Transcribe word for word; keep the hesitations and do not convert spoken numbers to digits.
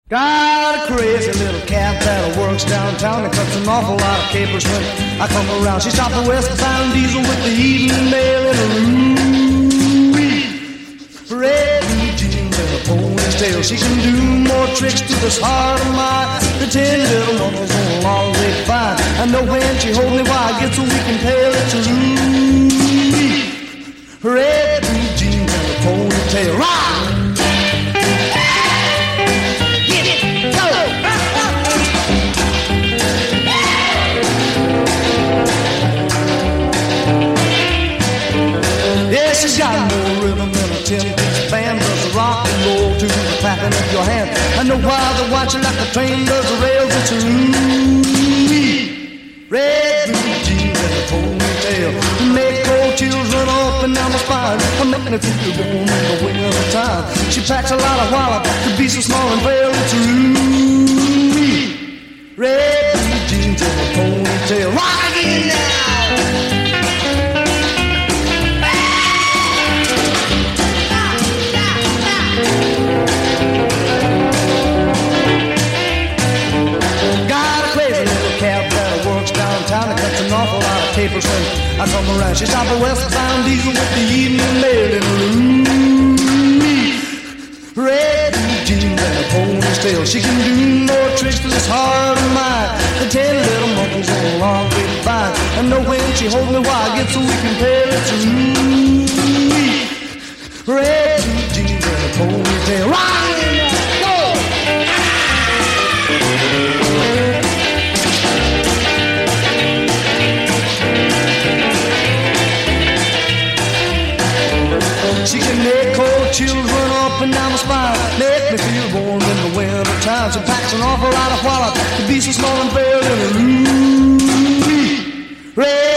Got a crazy little cat that works downtown and cuts an awful lot of capers when I come around. She stopped the westbound diesel with the evening mail in her room. Red blue jeans and a ponytail. She can do more tricks to this heart of mine. The ten little monkeys on a long way fine. I know when she holds me while I get so weak and pale. It's a room. Red blue jeans and a ponytail. Rock! She's got more rhythm than a ten-piece band. Does the rock and roll to the clapping of your hand. I know why they're watching like the train does the rails. It's a room. Red blue jeans and a ponytail make cold chills run up and down my spine. I'm making it feel warm in the wing of the time. She packs a lot of wallop to be so small and frail. It's a room. Red blue jeans and a ponytail. Rock again now. Downtown, it cuts an awful lot of capers when I come around. She stopped a westbound diesel with the evening mail in her room. Red blue jeans and a ponytail. She can do more tricks to this heart of mine. The ten little monkeys on a long grapevine. I know when she holds me while I get so weak and pale. It's a room. Red blue jeans and a ponytail. Right! Go! She can make cold chills run up and down my spine. Make me feel warm in the winter time. She packs an awful lot of wallop to be so small and frail in a room. Red